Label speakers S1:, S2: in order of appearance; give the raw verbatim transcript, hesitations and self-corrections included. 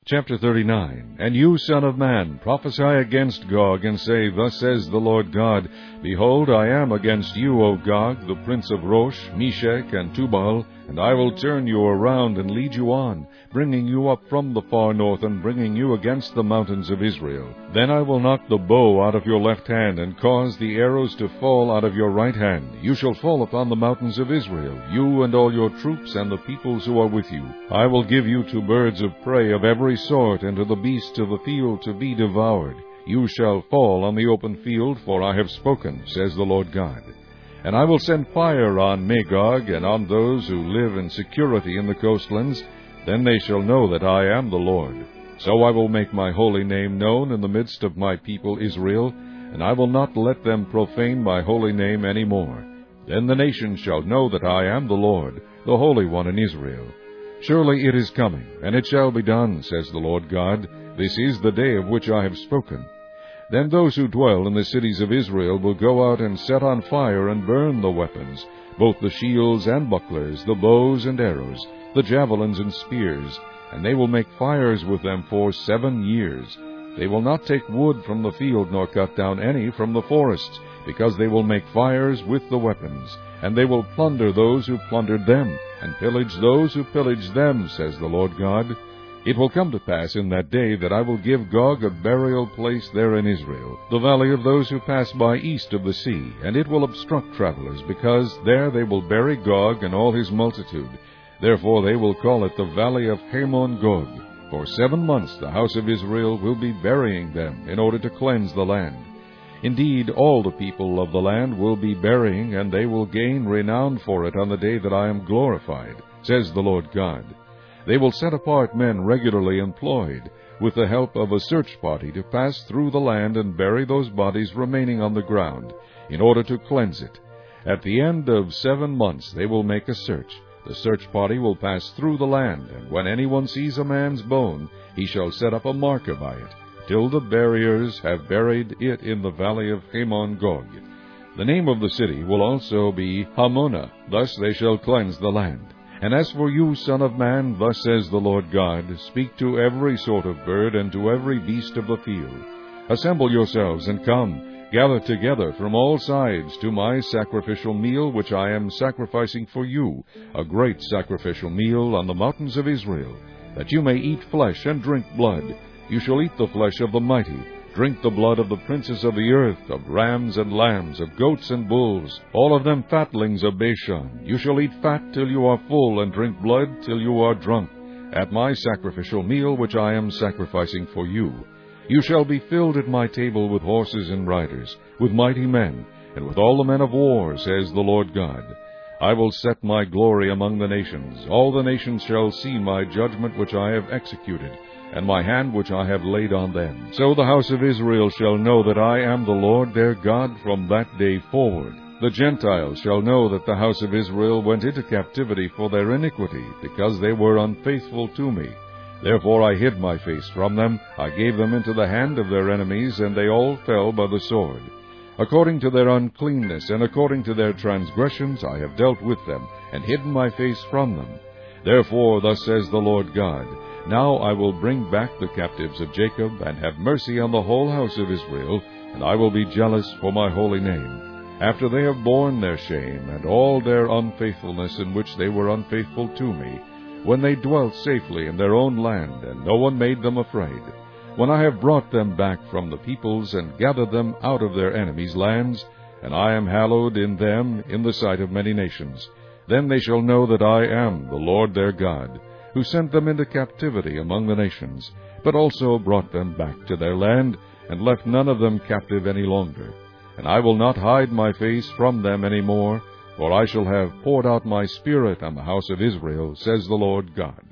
S1: Chapter thirty-nine. And you, son of man, prophesy against Gog, and say, Thus says the Lord God, Behold, I am against you, O Gog, the prince of Rosh, Meshech, and Tubal, and I will turn you around and lead you on, bringing you up from the far north, and bringing you against the mountains of Israel. Then I will knock the bow out of your left hand, and cause the arrows to fall out of your right hand. You shall fall upon the mountains of Israel, you and all your troops, and the peoples who are with you. I will give you to birds of prey of every sort, and to the beasts of the field to be devoured. You shall fall on the open field, for I have spoken, says the Lord God. And I will send fire on Magog, and on those who live in security in the coastlands. Then they shall know that I am the Lord. So I will make my holy name known in the midst of my people Israel, and I will not let them profane my holy name any more. Then the nations shall know that I am the Lord, the Holy One in Israel. Surely it is coming, and it shall be done, says the Lord God. This is the day of which I have spoken. Then those who dwell in the cities of Israel will go out and set on fire and burn the weapons, both the shields and bucklers, the bows and arrows, the javelins and spears, and they will make fires with them for seven years. They will not take wood from the field, nor cut down any from the forests, because they will make fires with the weapons. And they will plunder those who plundered them, and pillage those who pillaged them, says the Lord God. It will come to pass in that day that I will give Gog a burial place there in Israel, the valley of those who pass by east of the sea, and it will obstruct travelers, because there they will bury Gog and all his multitude. Therefore they will call it the valley of Hamon Gog. For seven months the house of Israel will be burying them, in order to cleanse the land. Indeed, all the people of the land will be burying, and they will gain renown for it on the day that I am glorified, says the Lord God. They will set apart men regularly employed, with the help of a search party, to pass through the land and bury those bodies remaining on the ground, in order to cleanse it. At the end of seven months they will make a search. The search party will pass through the land, and when anyone sees a man's bone, he shall set up a marker by it, till the buriers have buried it in the valley of Hamon Gog. The name of the city will also be Hamonah. Thus they shall cleanse the land. And as for you, son of man, thus says the Lord God, Speak to every sort of bird, and to every beast of the field. Assemble yourselves, and come, gather together from all sides to my sacrificial meal, which I am sacrificing for you, a great sacrificial meal on the mountains of Israel, that you may eat flesh and drink blood. You shall eat the flesh of the mighty, drink the blood of the princes of the earth, of rams and lambs, of goats and bulls, all of them fatlings of Bashan. You shall eat fat till you are full, and drink blood till you are drunk, at my sacrificial meal which I am sacrificing for you. You shall be filled at my table with horses and riders, with mighty men, and with all the men of war, says the Lord God. I will set my glory among the nations. All the nations shall see my judgment which I have executed, and my hand which I have laid on them. So the house of Israel shall know that I am the Lord their God from that day forward. The Gentiles shall know that the house of Israel went into captivity for their iniquity, because they were unfaithful to me. Therefore I hid my face from them, I gave them into the hand of their enemies, and they all fell by the sword. According to their uncleanness and according to their transgressions I have dealt with them, and hidden my face from them. Therefore thus says the Lord God, Now I will bring back the captives of Jacob, and have mercy on the whole house of Israel, and I will be jealous for my holy name, after they have borne their shame, and all their unfaithfulness in which they were unfaithful to me, when they dwelt safely in their own land, and no one made them afraid, when I have brought them back from the peoples, and gathered them out of their enemies' lands, and I am hallowed in them in the sight of many nations. Then they shall know that I am the Lord their God, who sent them into captivity among the nations, but also brought them back to their land, and left none of them captive any longer. And I will not hide my face from them any more, for I shall have poured out my Spirit on the house of Israel, says the Lord God.